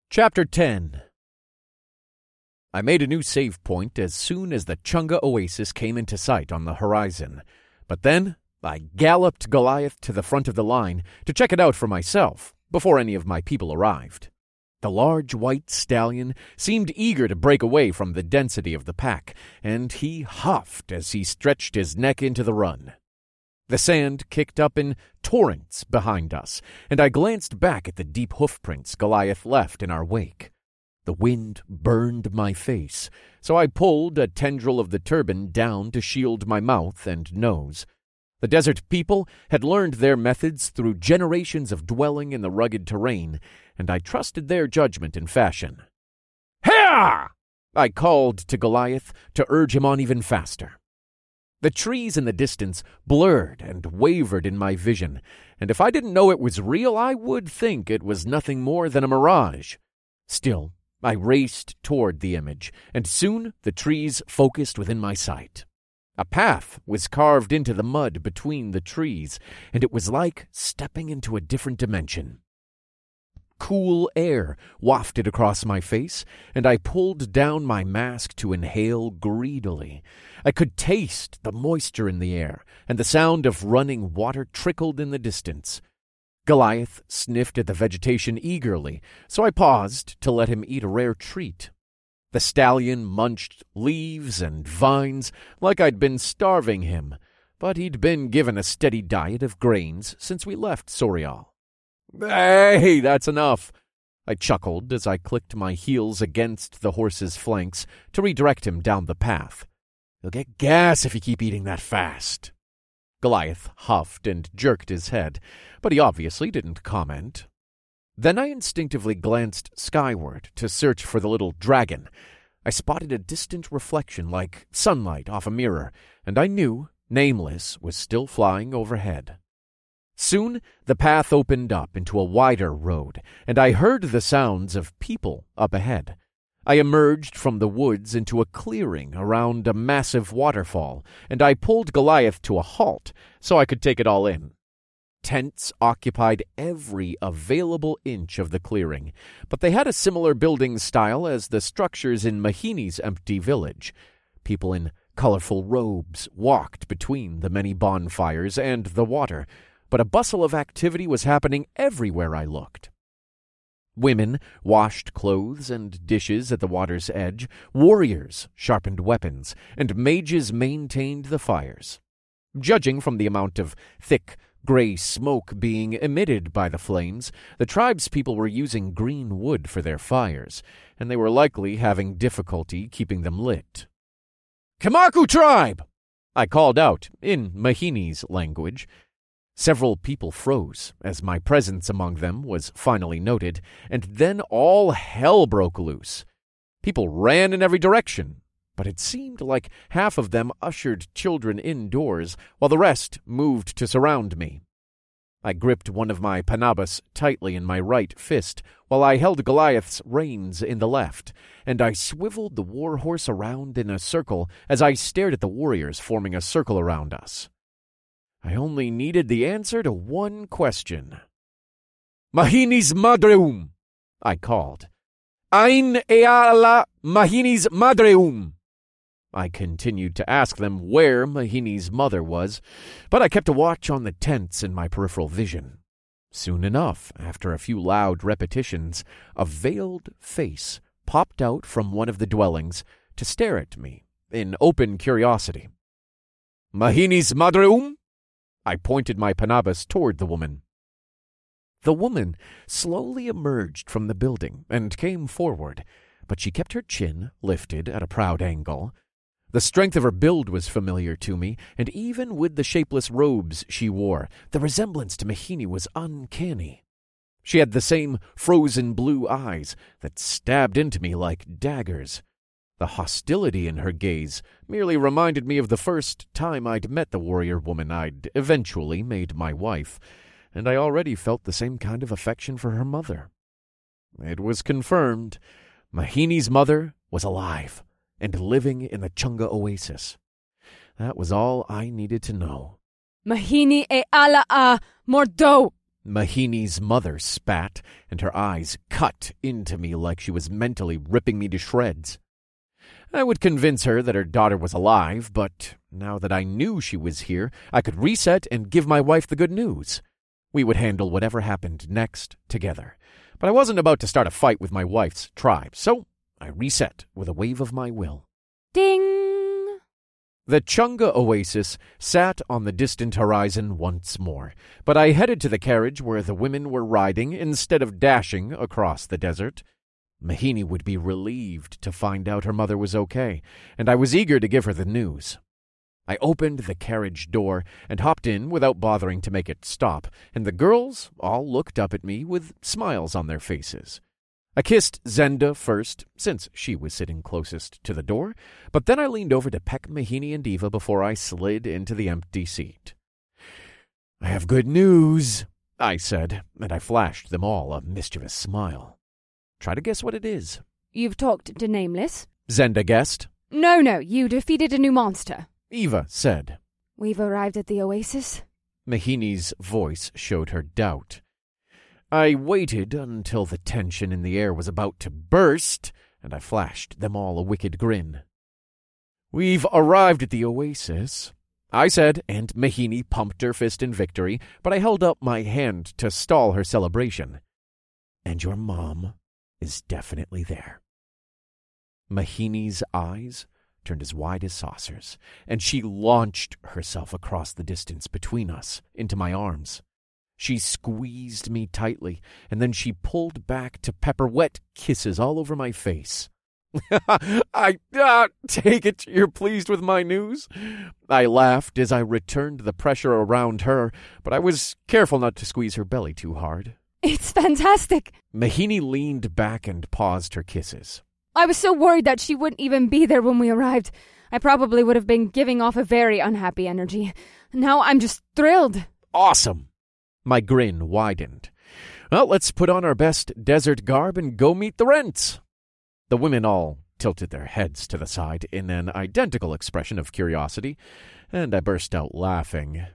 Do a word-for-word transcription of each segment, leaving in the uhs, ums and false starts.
Chapter ten. I made a new save point as soon as the Chunga Oasis came into sight on the horizon. But then I galloped Goliath to the front of the line to check it out for myself before any of my people arrived. The large white stallion seemed eager to break away from the density of the pack, and he huffed as he stretched his neck into the run. The sand kicked up in torrents behind us, and I glanced back at the deep hoofprints Goliath left in our wake. The wind burned my face, so I pulled a tendril of the turban down to shield my mouth and nose. The desert people had learned their methods through generations of dwelling in the rugged terrain, and I trusted their judgment in fashion. "Hea!" I called to Goliath to urge him on even faster. The trees in the distance blurred and wavered in my vision, and if I didn't know it was real, I would think it was nothing more than a mirage. Still, I raced toward the image, and soon the trees focused within my sight. A path was carved into the mud between the trees, and it was like stepping into a different dimension. Cool air wafted across my face, and I pulled down my mask to inhale greedily. I could taste the moisture in the air, and the sound of running water trickled in the distance. Goliath sniffed at the vegetation eagerly, so I paused to let him eat a rare treat. The stallion munched leaves and vines like I'd been starving him, but he'd been given a steady diet of grains since we left Sorial. "Hey, that's enough," I chuckled as I clicked my heels against the horse's flanks to redirect him down the path. "You'll get gas if you keep eating that fast." Goliath huffed and jerked his head, but he obviously didn't comment. Then I instinctively glanced skyward to search for the little dragon. I spotted a distant reflection like sunlight off a mirror, and I knew Nameless was still flying overhead. Soon the path opened up into a wider road, and I heard the sounds of people up ahead. I emerged from the woods into a clearing around a massive waterfall, and I pulled Goliath to a halt so I could take it all in. Tents occupied every available inch of the clearing, but they had a similar building style as the structures in Mahini's empty village. People in colorful robes walked between the many bonfires and the water, but a bustle of activity was happening everywhere I looked. Women washed clothes and dishes at the water's edge, warriors sharpened weapons, and mages maintained the fires. Judging from the amount of thick, gray smoke being emitted by the flames, the tribespeople were using green wood for their fires, and they were likely having difficulty keeping them lit. "Kamaku tribe!" I called out in Mahini's language. Several people froze as my presence among them was finally noted, and then all hell broke loose. People ran in every direction, but it seemed like half of them ushered children indoors while the rest moved to surround me. I gripped one of my panabas tightly in my right fist while I held Goliath's reins in the left, and I swiveled the war horse around in a circle as I stared at the warriors forming a circle around us. I only needed the answer to one question. "Mahini's Madreum," I called. "Ain eala Mahini's Madreum." I continued to ask them where Mahini's mother was, but I kept a watch on the tents in my peripheral vision. Soon enough, after a few loud repetitions, a veiled face popped out from one of the dwellings to stare at me in open curiosity. "Mahini's Madreum?" I pointed my panabas toward the woman. The woman slowly emerged from the building and came forward, but she kept her chin lifted at a proud angle. The strength of her build was familiar to me, and even with the shapeless robes she wore, the resemblance to Mahini was uncanny. She had the same frozen blue eyes that stabbed into me like daggers. The hostility in her gaze merely reminded me of the first time I'd met the warrior woman I'd eventually made my wife, and I already felt the same kind of affection for her mother. It was confirmed. Mahini's mother was alive and living in the Chunga Oasis. That was all I needed to know. "Mahini e ala a mordo!" Mahini's mother spat, and her eyes cut into me like she was mentally ripping me to shreds. I would convince her that her daughter was alive, but now that I knew she was here, I could reset and give my wife the good news. We would handle whatever happened next together. But I wasn't about to start a fight with my wife's tribe, so I reset with a wave of my will. Ding! The Chunga Oasis sat on the distant horizon once more, but I headed to the carriage where the women were riding instead of dashing across the desert. Mahini would be relieved to find out her mother was okay, and I was eager to give her the news. I opened the carriage door and hopped in without bothering to make it stop, and the girls all looked up at me with smiles on their faces. I kissed Zenda first, since she was sitting closest to the door, but then I leaned over to peck Mahini and Eva before I slid into the empty seat. "I have good news," I said, and I flashed them all a mischievous smile. "Try to guess what it is." You've talked to Nameless? Zenda guessed. No, no, you defeated a new monster. Eva said. We've arrived at the oasis? Mahini's voice showed her doubt. I waited until the tension in the air was about to burst, and I flashed them all a wicked grin. "We've arrived at the oasis," I said, and Mahini pumped her fist in victory, but I held up my hand to stall her celebration. "And your mom is definitely there." Mahini's eyes turned as wide as saucers, and she launched herself across the distance between us into my arms. She squeezed me tightly, and then she pulled back to pepper wet kisses all over my face. I uh, take it you're pleased with my news?" I laughed as I returned the pressure around her, but I was careful not to squeeze her belly too hard. It's fantastic. Mahini leaned back and paused her kisses. I was so worried that she wouldn't even be there when we arrived. I probably would have been giving off a very unhappy energy. Now I'm just thrilled. Awesome. My grin widened. Well, let's put on our best desert garb and go meet the rents. The women all tilted their heads to the side in an identical expression of curiosity, and I burst out laughing.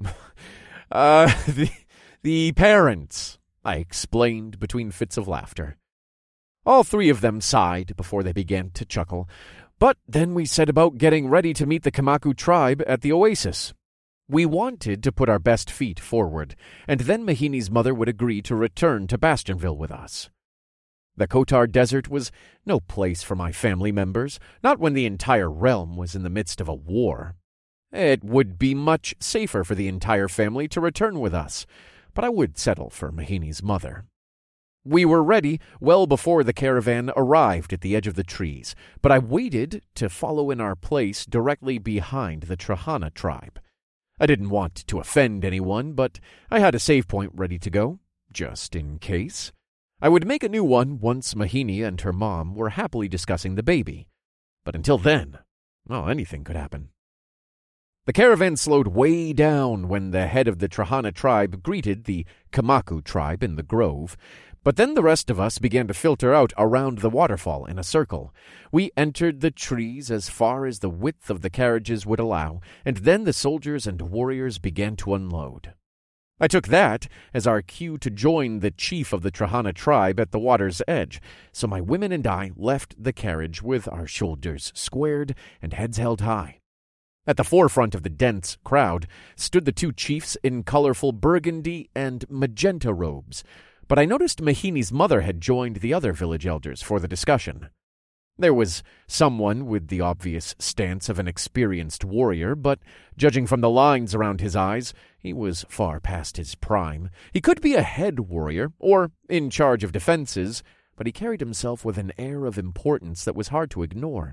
uh, the, the parents, I explained between fits of laughter. All three of them sighed before they began to chuckle, but then we set about getting ready to meet the Kamaku tribe at the oasis. We wanted to put our best feet forward, and then Mahini's mother would agree to return to Bastionville with us. The Kotar Desert was no place for my family members, not when the entire realm was in the midst of a war. It would be much safer for the entire family to return with us, but I would settle for Mahini's mother. We were ready well before the caravan arrived at the edge of the trees, but I waited to follow in our place directly behind the Trahana tribe. I didn't want to offend anyone, but I had a save point ready to go, just in case. I would make a new one once Mahini and her mom were happily discussing the baby. But until then, well, anything could happen. The caravan slowed way down when the head of the Trahana tribe greeted the Kamaku tribe in the grove, but then the rest of us began to filter out around the waterfall in a circle. We entered the trees as far as the width of the carriages would allow, and then the soldiers and warriors began to unload. I took that as our cue to join the chief of the Trahana tribe at the water's edge, so my women and I left the carriage with our shoulders squared and heads held high. At the forefront of the dense crowd stood the two chiefs in colorful burgundy and magenta robes, but I noticed Mahini's mother had joined the other village elders for the discussion. There was someone with the obvious stance of an experienced warrior, but judging from the lines around his eyes, he was far past his prime. He could be a head warrior, or in charge of defenses, but he carried himself with an air of importance that was hard to ignore.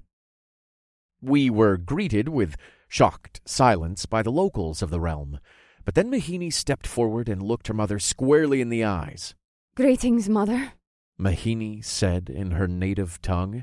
We were greeted with shocked silence by the locals of the realm, but then Mahini stepped forward and looked her mother squarely in the eyes. Greetings, Mother, Mahini said in her native tongue.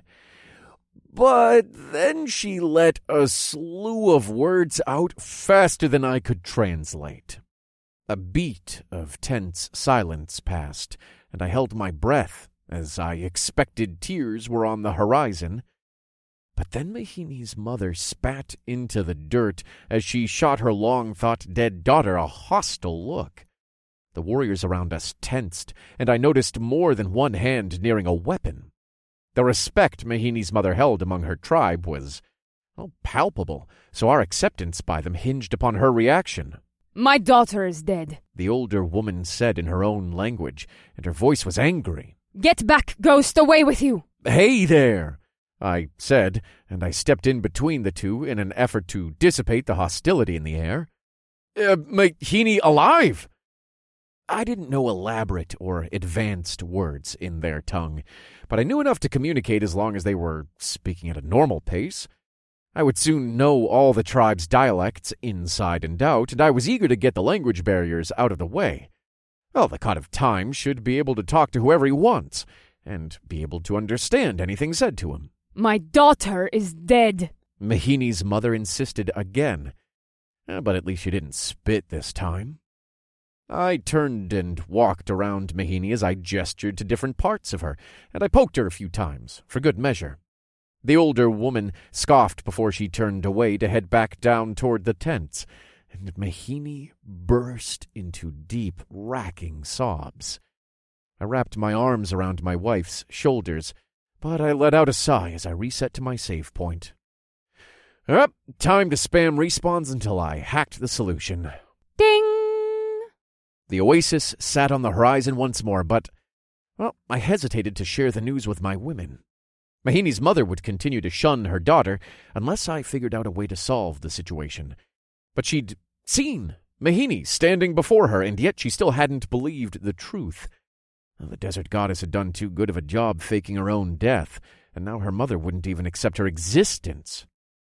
But then she let a slew of words out faster than I could translate. A beat of tense silence passed, and I held my breath as I expected tears were on the horizon. But then Mahini's mother spat into the dirt as she shot her long-thought dead daughter a hostile look. The warriors around us tensed, and I noticed more than one hand nearing a weapon. The respect Mahini's mother held among her tribe was, oh, palpable, so our acceptance by them hinged upon her reaction. My daughter is dead, the older woman said in her own language, and her voice was angry. Get back, ghost, away with you! Hey there, I said, and I stepped in between the two in an effort to dissipate the hostility in the air. Uh, Mahini alive! I didn't know elaborate or advanced words in their tongue, but I knew enough to communicate as long as they were speaking at a normal pace. I would soon know all the tribe's dialects inside and out, and I was eager to get the language barriers out of the way. Well, the God of Time should be able to talk to whoever he wants, and be able to understand anything said to him. My daughter is dead, Mahini's mother insisted again, but at least she didn't spit this time. I turned and walked around Mahini as I gestured to different parts of her, and I poked her a few times, for good measure. The older woman scoffed before she turned away to head back down toward the tents, and Mahini burst into deep, racking sobs. I wrapped my arms around my wife's shoulders, but I let out a sigh as I reset to my save point. Up, time to spam respawns until I hacked the solution. Ding! The oasis sat on the horizon once more, but, well, I hesitated to share the news with my women. Mahini's mother would continue to shun her daughter unless I figured out a way to solve the situation. But she'd seen Mahini standing before her, and yet she still hadn't believed the truth. The desert goddess had done too good of a job faking her own death, and now her mother wouldn't even accept her existence.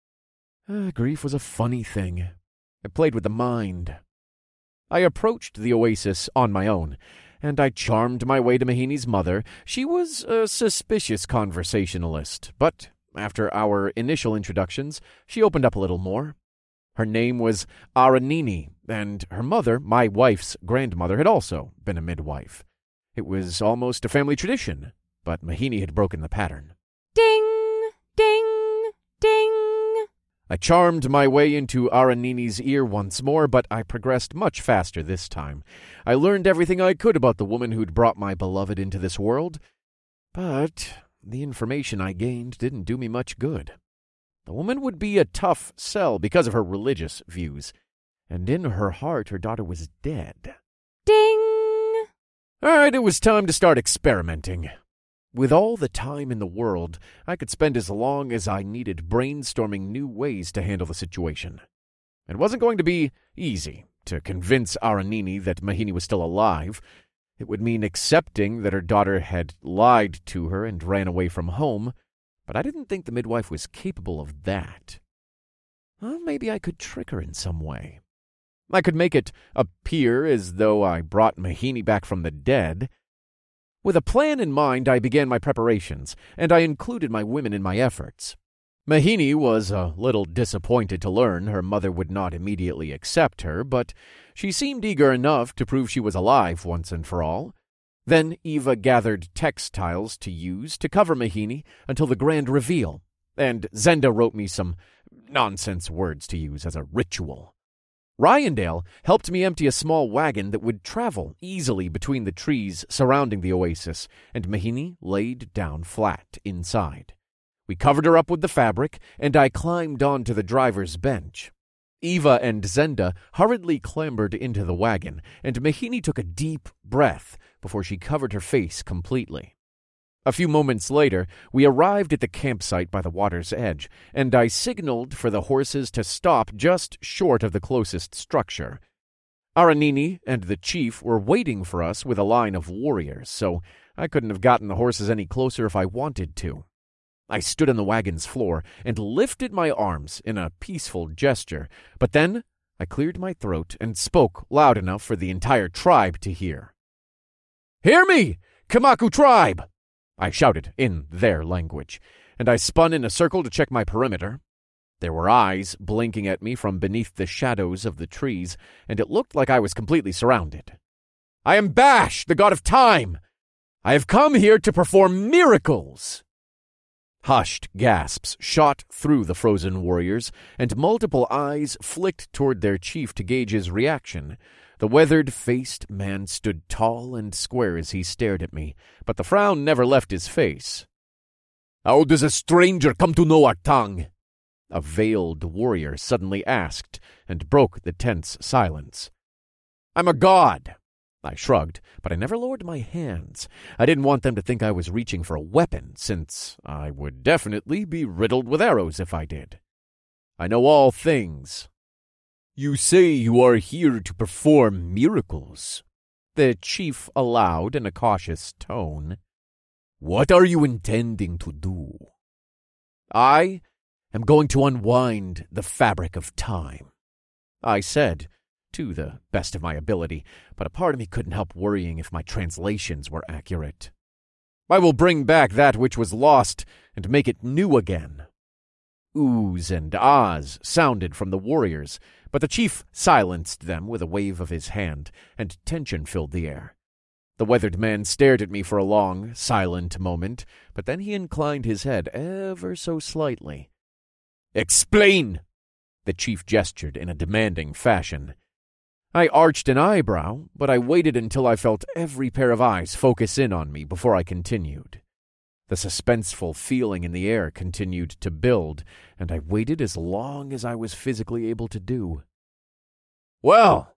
Uh, grief was a funny thing. It played with the mind. I approached the oasis on my own, and I charmed my way to Mahini's mother. She was a suspicious conversationalist, but after our initial introductions, she opened up a little more. Her name was Aranini, and her mother, my wife's grandmother, had also been a midwife. It was almost a family tradition, but Mahini had broken the pattern. Ding! Ding! Ding! I charmed my way into Aranini's ear once more, but I progressed much faster this time. I learned everything I could about the woman who'd brought my beloved into this world, but the information I gained didn't do me much good. The woman would be a tough sell because of her religious views, and in her heart her daughter was dead. Ding! All right, it was time to start experimenting. With all the time in the world, I could spend as long as I needed brainstorming new ways to handle the situation. It wasn't going to be easy to convince Aranini that Mahini was still alive. It would mean accepting that her daughter had lied to her and ran away from home, but I didn't think the midwife was capable of that. Well, maybe I could trick her in some way. I could make it appear as though I brought Mahini back from the dead. With a plan in mind, I began my preparations, and I included my women in my efforts. Mahini was a little disappointed to learn her mother would not immediately accept her, but she seemed eager enough to prove she was alive once and for all. Then Eva gathered textiles to use to cover Mahini until the grand reveal, and Zenda wrote me some nonsense words to use as a ritual. Ryandale helped me empty a small wagon that would travel easily between the trees surrounding the oasis, and Mahini laid down flat inside. We covered her up with the fabric, and I climbed onto the driver's bench. Eva and Zenda hurriedly clambered into the wagon, and Mahini took a deep breath before she covered her face completely. A few moments later, we arrived at the campsite by the water's edge, and I signaled for the horses to stop just short of the closest structure. Aranini and the chief were waiting for us with a line of warriors, so I couldn't have gotten the horses any closer if I wanted to. I stood on the wagon's floor and lifted my arms in a peaceful gesture, but then I cleared my throat and spoke loud enough for the entire tribe to hear. "Hear me, Kamaku tribe!" I shouted in their language, and I spun in a circle to check my perimeter. There were eyes blinking at me from beneath the shadows of the trees, and it looked like I was completely surrounded. "I am Bash, the god of time! I have come here to perform miracles!" Hushed gasps shot through the frozen warriors, and multiple eyes flicked toward their chief to gauge his reaction. The weathered-faced man stood tall and square as he stared at me, but the frown never left his face. "How does a stranger come to know our tongue?" a veiled warrior suddenly asked, and broke the tense silence. "I'm a god." I shrugged, but I never lowered my hands. I didn't want them to think I was reaching for a weapon, since I would definitely be riddled with arrows if I did. "I know all things." "You say you are here to perform miracles," the chief allowed in a cautious tone. "What are you intending to do?" "I am going to unwind the fabric of time," I said, to the best of my ability, but a part of me couldn't help worrying if my translations were accurate. "I will bring back that which was lost and make it new again." Oohs and ahs sounded from the warriors, but the chief silenced them with a wave of his hand, and tension filled the air. The weathered man stared at me for a long, silent moment, but then he inclined his head ever so slightly. "Explain!" The chief gestured in a demanding fashion. I arched an eyebrow, but I waited until I felt every pair of eyes focus in on me before I continued. The suspenseful feeling in the air continued to build, and I waited as long as I was physically able to do. "Well,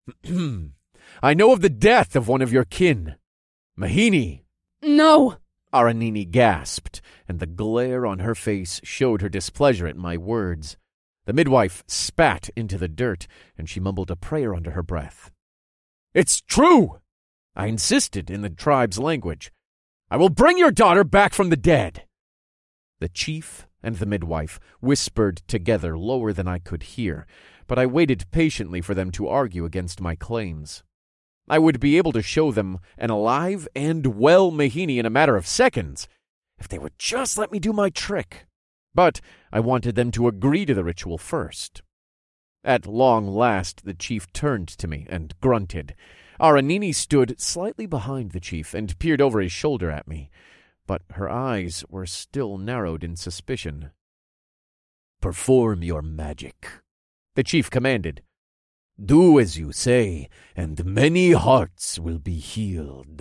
I know of the death of one of your kin. Mahini." "No!" Aranini gasped, and the glare on her face showed her displeasure at my words. The midwife spat into the dirt, and she mumbled a prayer under her breath. "It's true!" I insisted in the tribe's language. "I will bring your daughter back from the dead." The chief and the midwife whispered together lower than I could hear, but I waited patiently for them to argue against my claims. I would be able to show them an alive and well Mahini in a matter of seconds, if they would just let me do my trick. But I wanted them to agree to the ritual first. At long last, the chief turned to me and grunted. Aranini stood slightly behind the chief and peered over his shoulder at me, but her eyes were still narrowed in suspicion. "Perform your magic," the chief commanded. "Do as you say, and many hearts will be healed."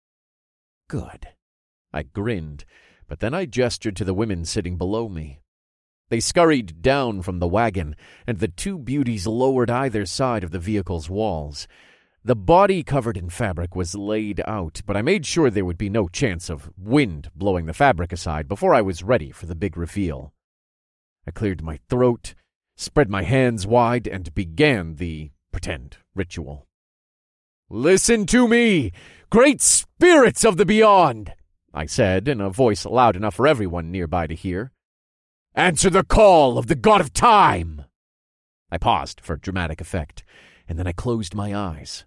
Good. I grinned, but then I gestured to the women sitting below me. They scurried down from the wagon, and the two beauties lowered either side of the vehicle's walls. The body covered in fabric was laid out, but I made sure there would be no chance of wind blowing the fabric aside before I was ready for the big reveal. I cleared my throat, spread my hands wide, and began the pretend ritual. "Listen to me, great spirits of the beyond," I said in a voice loud enough for everyone nearby to hear. "Answer the call of the god of time." I paused for dramatic effect, and then I closed my eyes.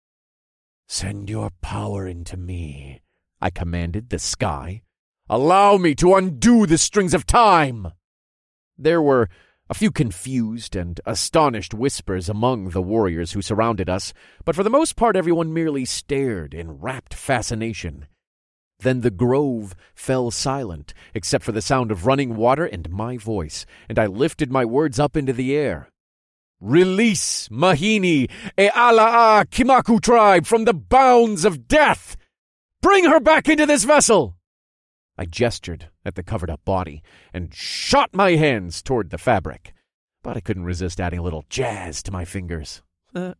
"Send your power into me," I commanded the sky. "Allow me to undo the strings of time." There were a few confused and astonished whispers among the warriors who surrounded us, but for the most part everyone merely stared in rapt fascination. Then the grove fell silent, except for the sound of running water and my voice, and I lifted my words up into the air. "Release Mahini, e Ala'a Kimaku tribe from the bounds of death! Bring her back into this vessel!" I gestured at the covered-up body and shot my hands toward the fabric, but I couldn't resist adding a little jazz to my fingers. Uh,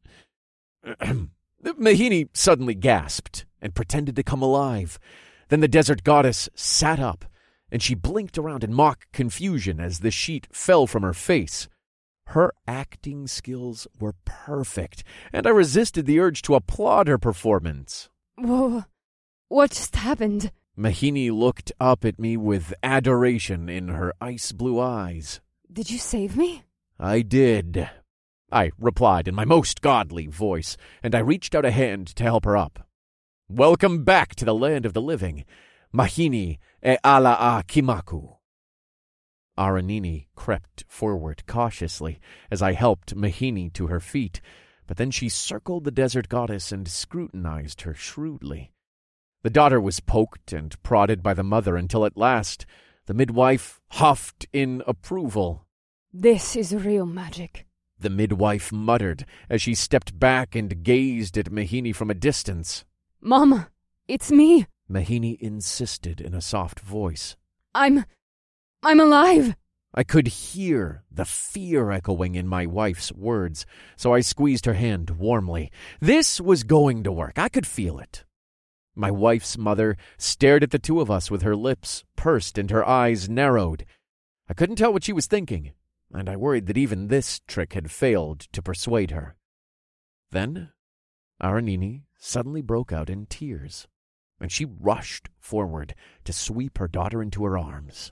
Mahini suddenly gasped and pretended to come alive. Then the desert goddess sat up, and she blinked around in mock confusion as the sheet fell from her face. Her acting skills were perfect, and I resisted the urge to applaud her performance. Whoa, what just happened? Mahini looked up at me with adoration in her ice-blue eyes. Did you save me? "I did," I replied in my most godly voice, and I reached out a hand to help her up. "Welcome back to the land of the living, Mahini e Ala'a Kimaku." Aranini crept forward cautiously as I helped Mahini to her feet, but then she circled the desert goddess and scrutinized her shrewdly. The daughter was poked and prodded by the mother until at last the midwife huffed in approval. "This is real magic." the midwife muttered as she stepped back and gazed at Mahini from a distance. Mama, it's me. Mahini insisted in a soft voice. I'm... I'm alive. I could hear the fear echoing in my wife's words, so I squeezed her hand warmly. This was going to work. I could feel it. My wife's mother stared at the two of us with her lips pursed and her eyes narrowed. I couldn't tell what she was thinking, and I worried that even this trick had failed to persuade her. Then, Aranini suddenly broke out in tears, and she rushed forward to sweep her daughter into her arms.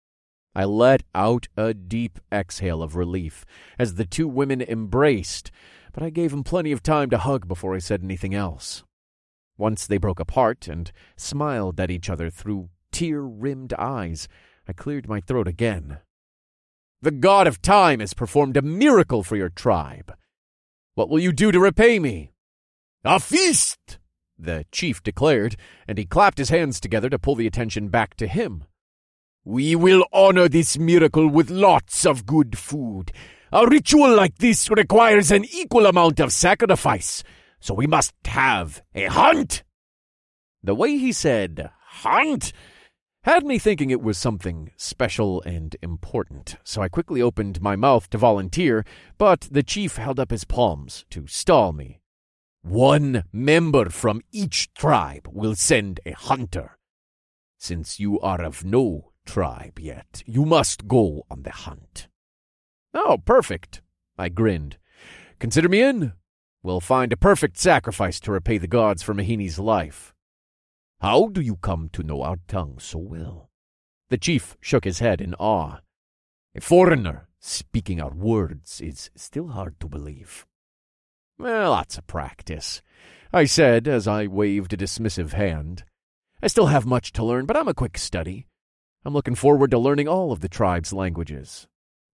I let out a deep exhale of relief as the two women embraced, but I gave them plenty of time to hug before I said anything else. Once they broke apart and smiled at each other through tear-rimmed eyes, I cleared my throat again. The god of time has performed a miracle for your tribe. What will you do to repay me? A feast, the chief declared, and he clapped his hands together to pull the attention back to him. We will honor this miracle with lots of good food. A ritual like this requires an equal amount of sacrifice, so we must have a hunt. The way he said hunt had me thinking it was something special and important, so I quickly opened my mouth to volunteer, but the chief held up his palms to stall me. One member from each tribe will send a hunter. Since you are of no tribe yet, you must go on the hunt. Oh, perfect, I grinned. Consider me in. We'll find a perfect sacrifice to repay the gods for Mahini's life. How do you come to know our tongue so well? The chief shook his head in awe. A foreigner speaking our words is still hard to believe. Well, lots of practice, I said as I waved a dismissive hand. I still have much to learn, but I'm a quick study. I'm looking forward to learning all of the tribe's languages.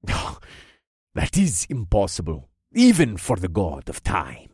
That is impossible, even for the god of time.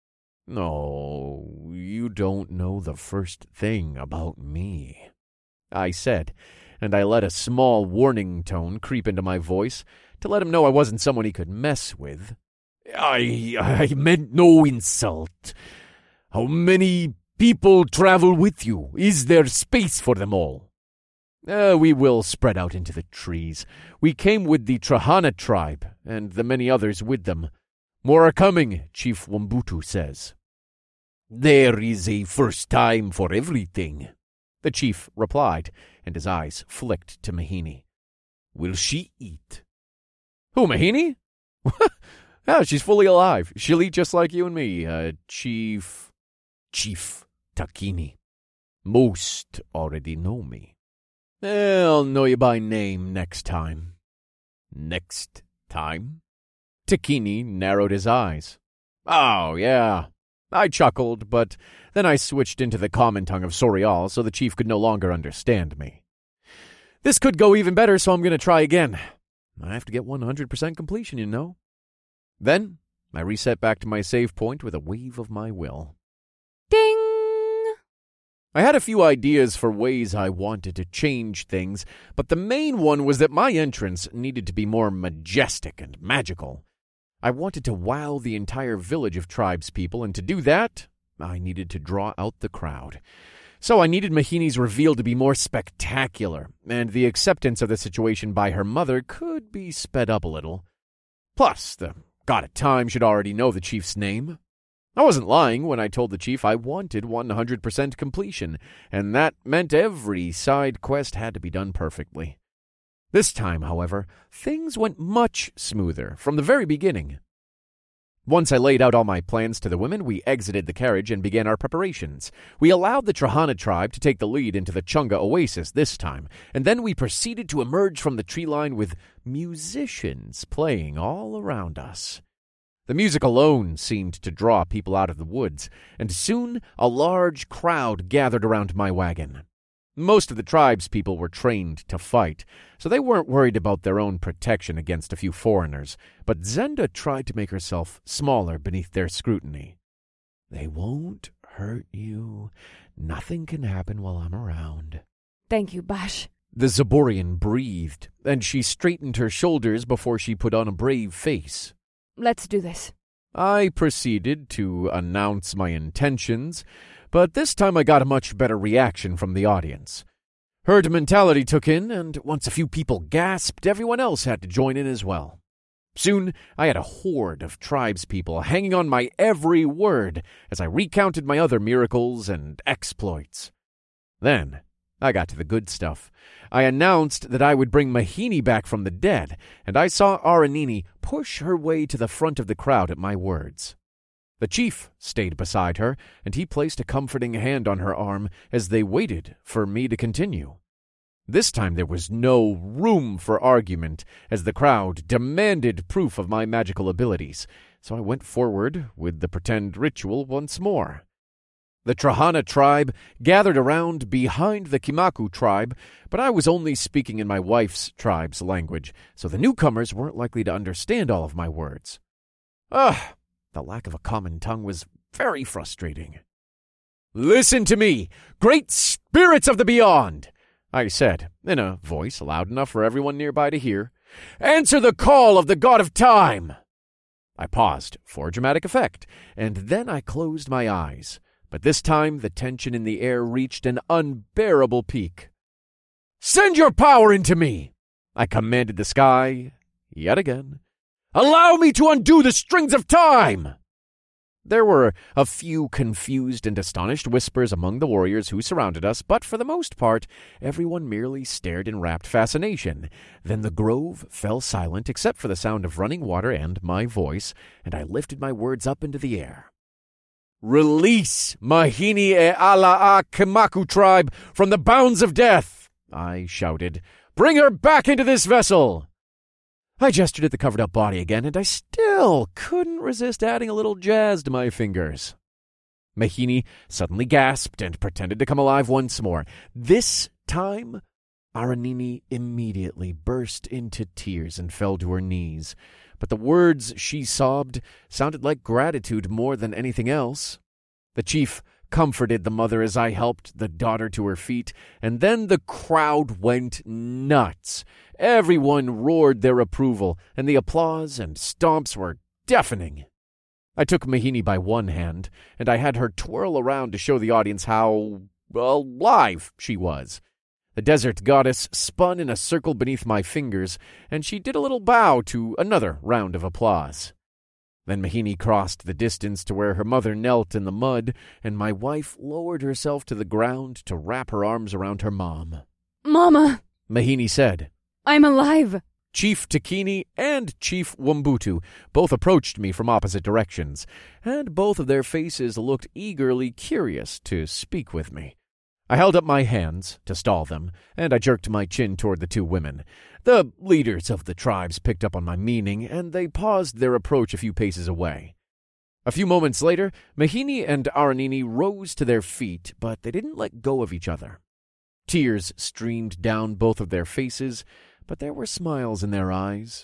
No, you don't know the first thing about me, I said, and I let a small warning tone creep into my voice to let him know I wasn't someone he could mess with. I, I meant no insult. How many people travel with you? Is there space for them all? Uh, we will spread out into the trees. We came with the Trahana tribe, and the many others with them. More are coming, Chief Wambutu says. There is a first time for everything, the chief replied, and his eyes flicked to Mahini. Will she eat? Who, Mahini? Yeah, she's fully alive. She'll eat just like you and me, uh, Chief... Chief Takini. Most already know me. I'll know you by name next time. Next time? Takini narrowed his eyes. Oh, yeah. I chuckled, but then I switched into the common tongue of Sorial so the chief could no longer understand me. This could go even better, so I'm going to try again. I have to get one hundred percent completion, you know. Then I reset back to my save point with a wave of my will. Ding! I had a few ideas for ways I wanted to change things, but the main one was that my entrance needed to be more majestic and magical. I wanted to wow the entire village of tribespeople, and to do that, I needed to draw out the crowd. So I needed Mahini's reveal to be more spectacular, and the acceptance of the situation by her mother could be sped up a little. Plus, the god of time should already know the chief's name. I wasn't lying when I told the chief I wanted one hundred percent completion, and that meant every side quest had to be done perfectly. This time, however, things went much smoother from the very beginning. Once I laid out all my plans to the women, we exited the carriage and began our preparations. We allowed the Trahana tribe to take the lead into the Chunga Oasis this time, and then we proceeded to emerge from the tree line with musicians playing all around us. The music alone seemed to draw people out of the woods, and soon a large crowd gathered around my wagon. Most of the tribespeople were trained to fight, so they weren't worried about their own protection against a few foreigners, but Zenda tried to make herself smaller beneath their scrutiny. They won't hurt you. Nothing can happen while I'm around. Thank you, Bash. The Zaborian breathed, and she straightened her shoulders before she put on a brave face. let's do this. I proceeded to announce my intentions, but this time I got a much better reaction from the audience. Herd mentality took in, and once a few people gasped, everyone else had to join in as well. Soon, I had a horde of tribespeople hanging on my every word as I recounted my other miracles and exploits. Then, I got to the good stuff. I announced that I would bring Mahini back from the dead, and I saw Aranini push her way to the front of the crowd at my words. The chief stayed beside her, and he placed a comforting hand on her arm as they waited for me to continue. This time there was no room for argument, as the crowd demanded proof of my magical abilities, so I went forward with the pretend ritual once more. The Trahana tribe gathered around behind the Kimaku tribe, but I was only speaking in my wife's tribe's language, so the newcomers weren't likely to understand all of my words. Ugh, the lack of a common tongue was very frustrating. "Listen to me, great spirits of the beyond!" I said, in a voice loud enough for everyone nearby to hear. "Answer the call of the god of time!" I paused for dramatic effect, and then I closed my eyes. But this time the tension in the air reached an unbearable peak. "Send your power into me!" I commanded the sky, yet again. "Allow me to undo the strings of time!" There were a few confused and astonished whispers among the warriors who surrounded us, but for the most part, everyone merely stared in rapt fascination. Then the grove fell silent except for the sound of running water and my voice, and I lifted my words up into the air. "Release Mahini e Ala'a Kimaku tribe from the bounds of death!" I shouted. "Bring her back into this vessel!" I gestured at the covered-up body again, and I still couldn't resist adding a little jazz to my fingers. Mahini suddenly gasped and pretended to come alive once more. This time, Aranini immediately burst into tears and fell to her knees. But the words she sobbed sounded like gratitude more than anything else. The chief comforted the mother as I helped the daughter to her feet, and then the crowd went nuts. Everyone roared their approval, and the applause and stomps were deafening. I took Mahini by one hand, and I had her twirl around to show the audience how alive she was. The desert goddess spun in a circle beneath my fingers, and she did a little bow to another round of applause. Then Mahini crossed the distance to where her mother knelt in the mud, and my wife lowered herself to the ground to wrap her arms around her mom. "Mama," Mahini said. "I'm alive." Chief Takini and Chief Wambutu both approached me from opposite directions, and both of their faces looked eagerly curious to speak with me. I held up my hands to stall them, and I jerked my chin toward the two women. The leaders of the tribes picked up on my meaning, and they paused their approach a few paces away. A few moments later, Mahini and Aranini rose to their feet, but they didn't let go of each other. Tears streamed down both of their faces, but there were smiles in their eyes.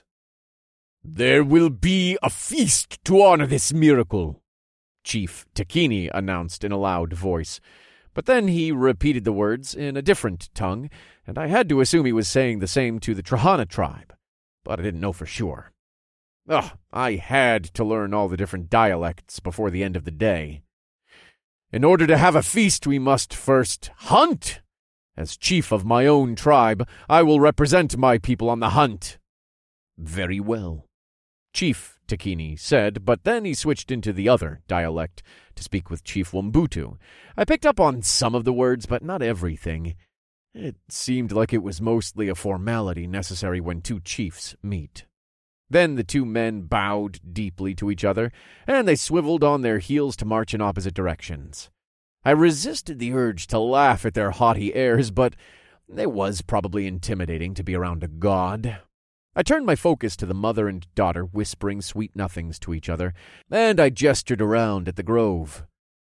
"There will be a feast to honor this miracle," Chief Takini announced in a loud voice. But then he repeated the words in a different tongue, and I had to assume he was saying the same to the Trahana tribe, but I didn't know for sure. Ugh, I had to learn all the different dialects before the end of the day. "In order to have a feast, we must first hunt. As chief of my own tribe, I will represent my people on the hunt." "Very well," Chief Takini said, but then he switched into the other dialect to speak with Chief Wambutu. I picked up on some of the words, but not everything. It seemed like it was mostly a formality necessary when two chiefs meet. Then the two men bowed deeply to each other, and they swiveled on their heels to march in opposite directions. I resisted the urge to laugh at their haughty airs, but it was probably intimidating to be around a god. I turned my focus to the mother and daughter whispering sweet nothings to each other, and I gestured around at the grove.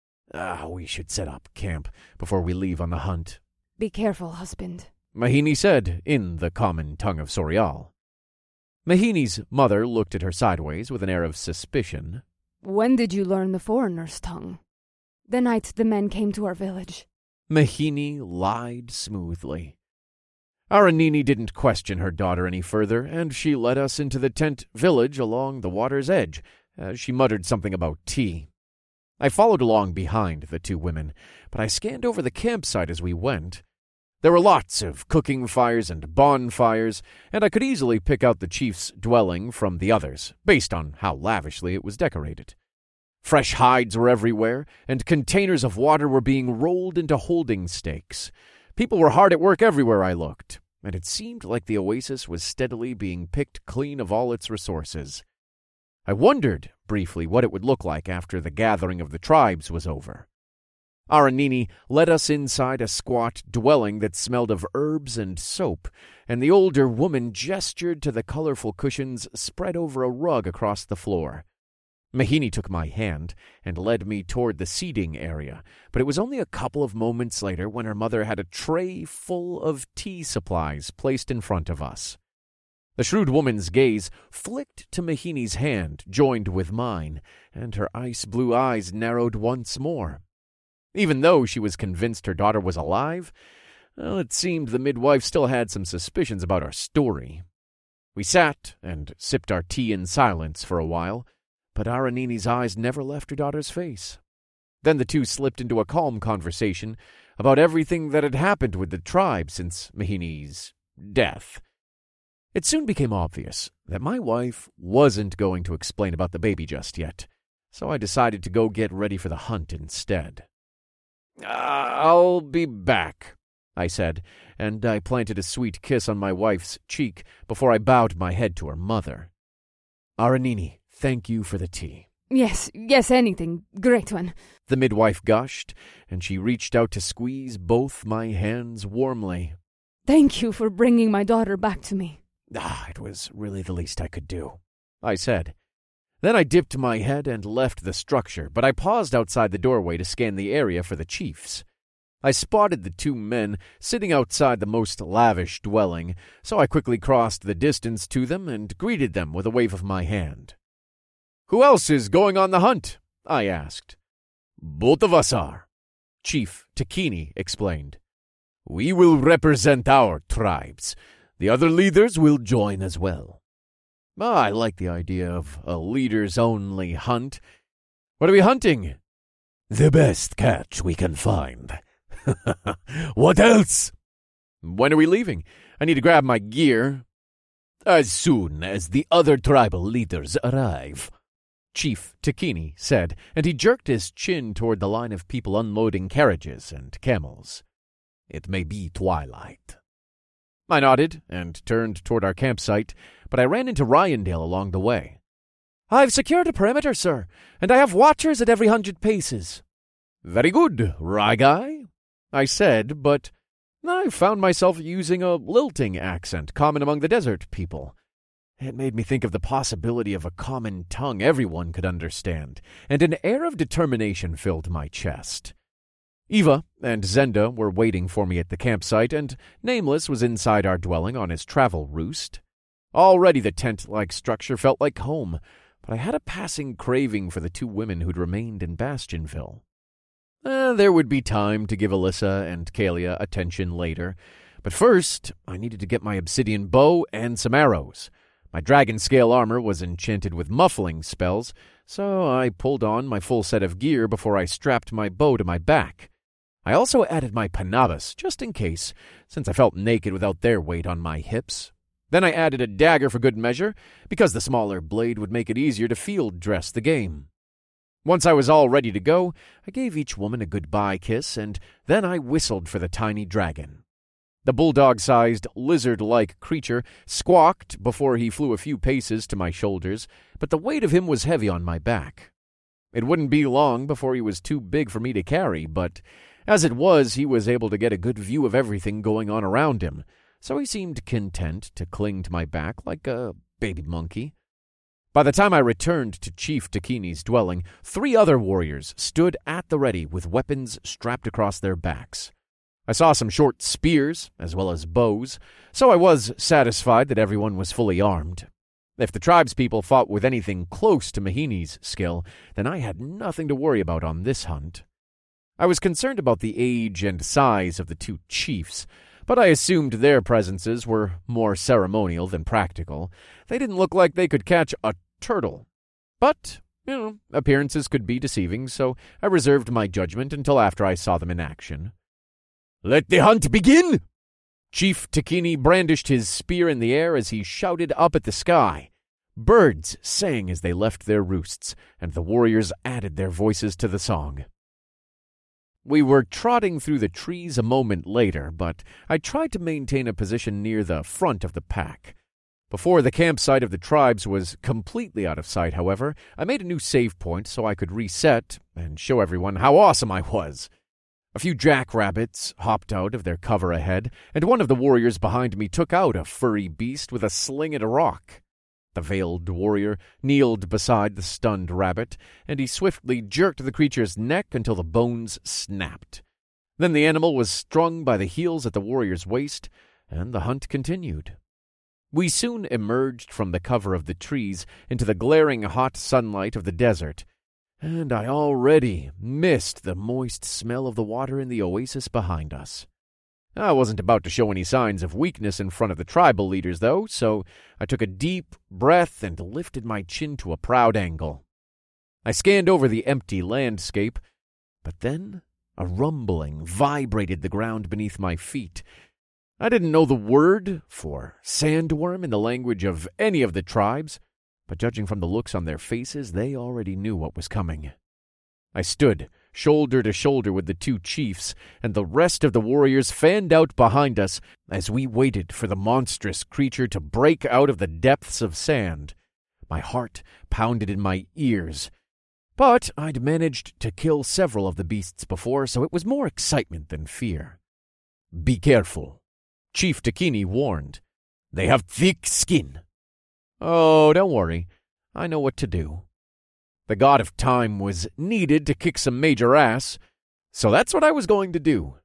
Ah, we should set up camp before we leave on the hunt. "Be careful, husband," Mahini said in the common tongue of Sorial. Mahini's mother looked at her sideways with an air of suspicion. "When did you learn the foreigner's tongue?" "The night the men came to our village." Mahini lied smoothly. Aranini didn't question her daughter any further, and she led us into the tent village along the water's edge, as she muttered something about tea. I followed along behind the two women, but I scanned over the campsite as we went. There were lots of cooking fires and bonfires, and I could easily pick out the chief's dwelling from the others, based on how lavishly it was decorated. Fresh hides were everywhere, and containers of water were being rolled into holding stakes. People were hard at work everywhere I looked, and it seemed like the oasis was steadily being picked clean of all its resources. I wondered, briefly, what it would look like after the gathering of the tribes was over. Aranini led us inside a squat dwelling that smelled of herbs and soap, and the older woman gestured to the colorful cushions spread over a rug across the floor. Mahini took my hand and led me toward the seating area, but it was only a couple of moments later when her mother had a tray full of tea supplies placed in front of us. The shrewd woman's gaze flicked to Mahini's hand, joined with mine, and her ice-blue eyes narrowed once more. Even though she was convinced her daughter was alive, well, it seemed the midwife still had some suspicions about our story. We sat and sipped our tea in silence for a while, but Aranini's eyes never left her daughter's face. Then the two slipped into a calm conversation about everything that had happened with the tribe since Mahini's death. It soon became obvious that my wife wasn't going to explain about the baby just yet, so I decided to go get ready for the hunt instead. Uh, I'll be back, I said, and I planted a sweet kiss on my wife's cheek before I bowed my head to her mother. Aranini, thank you for the tea. Yes, yes, anything. Great one. The midwife gushed, and she reached out to squeeze both my hands warmly. Thank you for bringing my daughter back to me. Ah, it was really the least I could do, I said. Then I dipped my head and left the structure, but I paused outside the doorway to scan the area for the chiefs. I spotted the two men sitting outside the most lavish dwelling, so I quickly crossed the distance to them and greeted them with a wave of my hand. "Who else is going on the hunt?" I asked. "Both of us are," Chief Takini explained. "We will represent our tribes. The other leaders will join as well." I like the idea of a leaders-only hunt. What are we hunting? The best catch we can find. What else? When are we leaving? I need to grab my gear. As soon as the other tribal leaders arrive, Chief Takini said, and he jerked his chin toward the line of people unloading carriages and camels. It may be twilight. I nodded and turned toward our campsite, but I ran into Ryandale along the way. "I've secured a perimeter, sir, and I have watchers at every hundred paces." "Very good, Ryguy," I said, but I found myself using a lilting accent common among the desert people. It made me think of the possibility of a common tongue everyone could understand, and an air of determination filled my chest. Eva and Zenda were waiting for me at the campsite, and Nameless was inside our dwelling on his travel roost. Already the tent-like structure felt like home, but I had a passing craving for the two women who'd remained in Bastionville. Eh, there would be time to give Alyssa and Kalia attention later, but first I needed to get my obsidian bow and some arrows. My dragon scale armor was enchanted with muffling spells, so I pulled on my full set of gear before I strapped my bow to my back. I also added my panabas, just in case, since I felt naked without their weight on my hips. Then I added a dagger for good measure, because the smaller blade would make it easier to field dress the game. Once I was all ready to go, I gave each woman a goodbye kiss, and then I whistled for the tiny dragon. The bulldog-sized, lizard-like creature squawked before he flew a few paces to my shoulders, but the weight of him was heavy on my back. It wouldn't be long before he was too big for me to carry, but as it was, he was able to get a good view of everything going on around him, so he seemed content to cling to my back like a baby monkey. By the time I returned to Chief Takini's dwelling, three other warriors stood at the ready with weapons strapped across their backs. I saw some short spears, as well as bows, so I was satisfied that everyone was fully armed. If the tribespeople fought with anything close to Mahini's skill, then I had nothing to worry about on this hunt. I was concerned about the age and size of the two chiefs, but I assumed their presences were more ceremonial than practical. They didn't look like they could catch a turtle. But, you know, appearances could be deceiving, so I reserved my judgment until after I saw them in action. "Let the hunt begin!" Chief Takini brandished his spear in the air as he shouted up at the sky. Birds sang as they left their roosts, and the warriors added their voices to the song. We were trotting through the trees a moment later, but I tried to maintain a position near the front of the pack. Before the campsite of the tribes was completely out of sight, however, I made a new save point so I could reset and show everyone how awesome I was. A few jackrabbits hopped out of their cover ahead, and one of the warriors behind me took out a furry beast with a sling and a rock. The veiled warrior kneeled beside the stunned rabbit, and he swiftly jerked the creature's neck until the bones snapped. Then the animal was strung by the heels at the warrior's waist, and the hunt continued. We soon emerged from the cover of the trees into the glaring hot sunlight of the desert, and I already missed the moist smell of the water in the oasis behind us. I wasn't about to show any signs of weakness in front of the tribal leaders, though, so I took a deep breath and lifted my chin to a proud angle. I scanned over the empty landscape, but then a rumbling vibrated the ground beneath my feet. I didn't know the word for sandworm in the language of any of the tribes, but judging from the looks on their faces, they already knew what was coming. I stood shoulder to shoulder with the two chiefs, and the rest of the warriors fanned out behind us as we waited for the monstrous creature to break out of the depths of sand. My heart pounded in my ears, but I'd managed to kill several of the beasts before, so it was more excitement than fear. "Be careful," Chief Takini warned. "They have thick skin." "Oh, don't worry. I know what to do." The god of time was needed to kick some major ass, so that's what I was going to do.